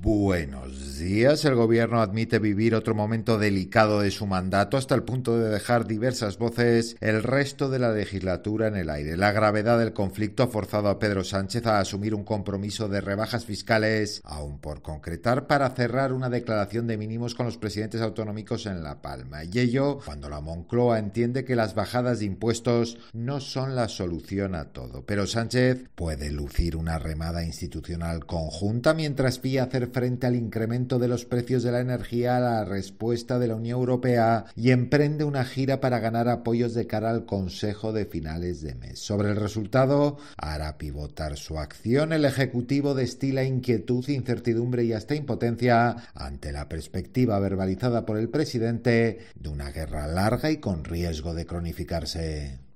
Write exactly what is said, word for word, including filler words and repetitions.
Buenos días. El gobierno admite vivir otro momento delicado de su mandato hasta el punto de dejar diversas voces el resto de la legislatura en el aire. La gravedad del conflicto ha forzado a Pedro Sánchez a asumir un compromiso de rebajas fiscales, aún por concretar, para cerrar una declaración de mínimos con los presidentes autonómicos en La Palma. Y ello cuando la Moncloa entiende que las bajadas de impuestos no son la solución a todo. Pero Sánchez puede lucir una remada institucional conjunta mientras pide hacer frente al incremento de los precios de la energía a la respuesta de la Unión Europea y emprende una gira para ganar apoyos de cara al Consejo de finales de mes. Sobre el resultado, hará pivotar su acción. El Ejecutivo destila inquietud, incertidumbre y hasta impotencia ante la perspectiva verbalizada por el presidente de una guerra larga y con riesgo de cronificarse.